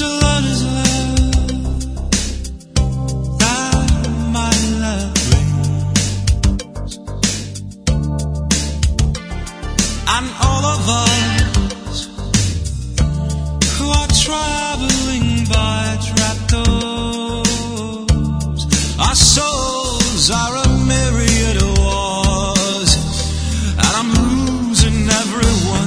There's a lot of love that my love brings, and all of us who are traveling by trapdoors, our souls are a myriad of wars, and I'm losing everyone.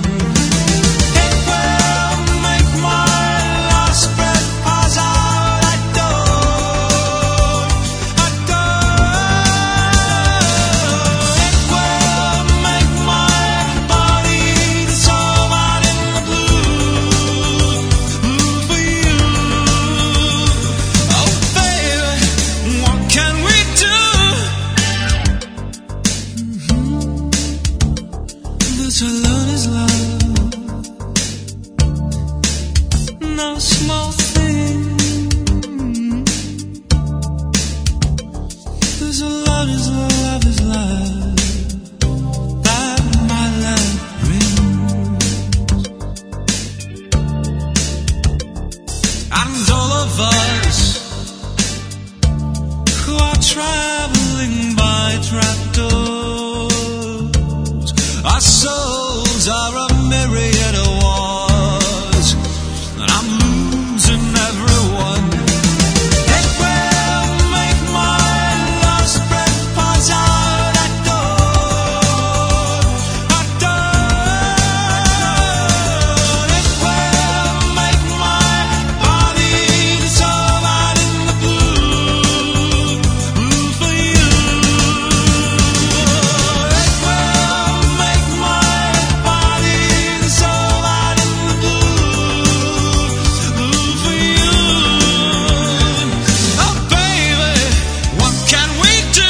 So love is love, no small thing. There's a lot is love is love that my love brings, and all of us who are traveling by trapdoors, our souls are a myriad of wars, and I'm losing everyone. It will make my lost breath pass out that door. It will make my body dissolve out in the blue for you. It will make my body dissolve out in the blue for you. Oh baby, what can we do?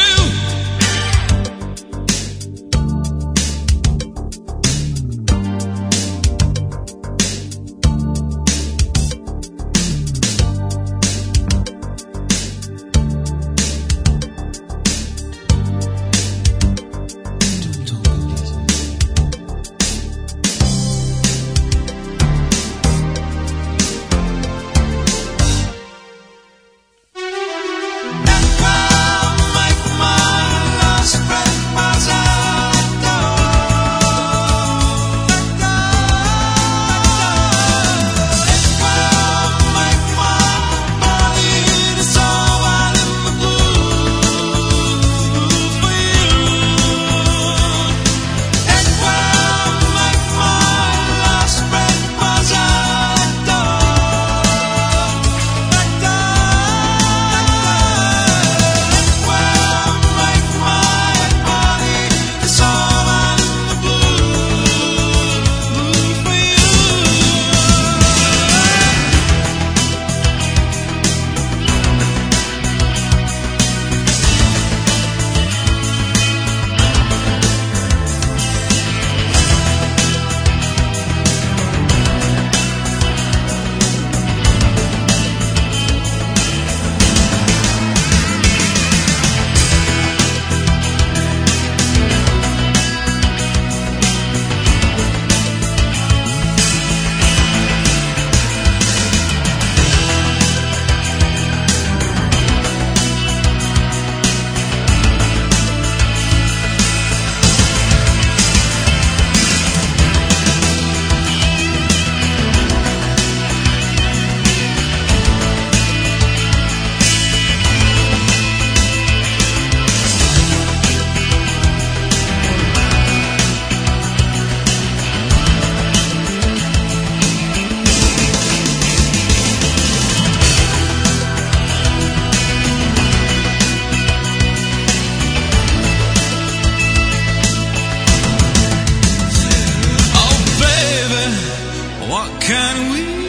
What can we